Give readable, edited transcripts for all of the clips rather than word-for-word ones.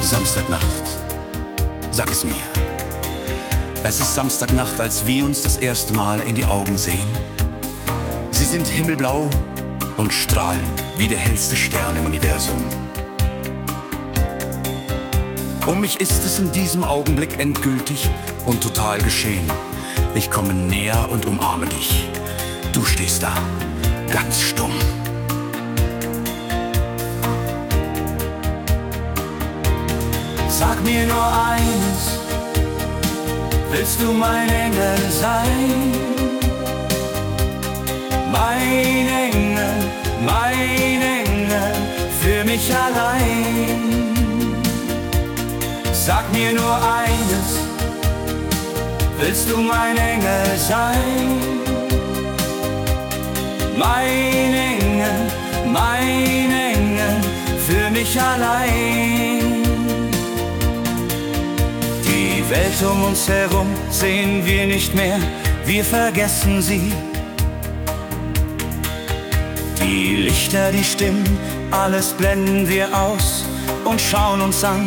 Samstagnacht, sag es mir. Es ist Samstagnacht, als wir uns das erste Mal in die Augen sehen. Sie sind himmelblau und strahlen wie der hellste Stern im Universum. Um mich ist es in diesem Augenblick endgültig und total geschehen. Ich komme näher und umarme dich. Du stehst da, ganz stumm. Sag mir nur eines, willst du mein Engel sein? Mein Engel, für mich allein. Sag mir nur eines, willst du mein Engel sein? Mein Engel, für mich allein. Die Welt um uns herum sehen wir nicht mehr, wir vergessen sie. Die Lichter, die Stimmen, alles blenden wir aus und schauen uns an.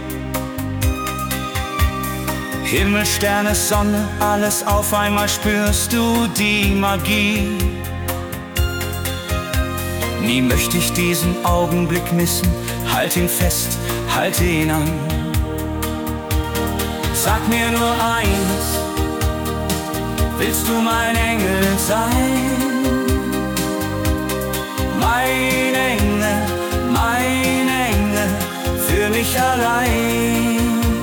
Himmel, Sterne, Sonne, alles auf einmal spürst du die Magie. Nie möchte ich diesen Augenblick missen, halt ihn fest, halte ihn an. Sag mir nur eins, willst du mein Engel sein? Mein Engel, für mich allein.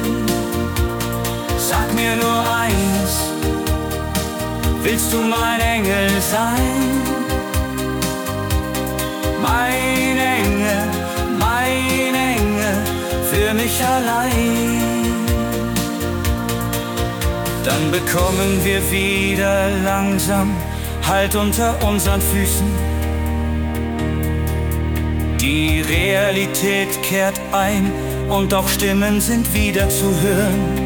Sag mir nur eins, willst du mein Engel sein? Mein Engel, für mich allein. Dann bekommen wir wieder langsam Halt unter unseren Füßen. Die Realität kehrt ein und auch Stimmen sind wieder zu hören.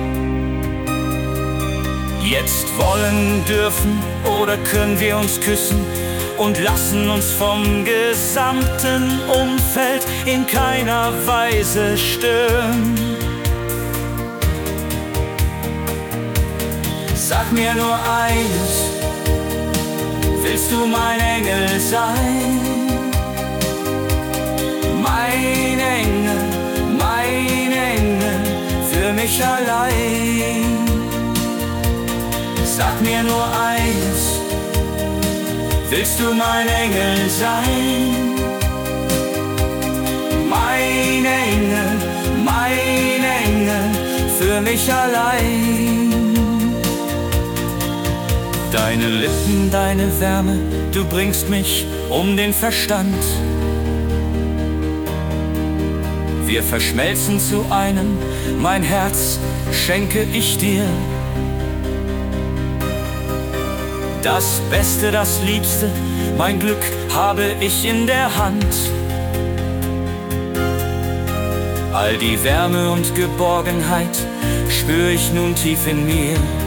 Jetzt wollen, dürfen oder können wir uns küssen und lassen uns vom gesamten Umfeld in keiner Weise stören. Sag mir nur eines, willst du mein Engel sein? Mein Engel, für mich allein. Sag mir nur eins, willst du mein Engel sein? Mein Engel, für mich allein. Deine Lippen, deine Wärme, du bringst mich um den Verstand. Wir verschmelzen zu einem, mein Herz schenke ich dir. Das Beste, das Liebste, mein Glück habe ich in der Hand. All die Wärme und Geborgenheit spür ich nun tief in mir.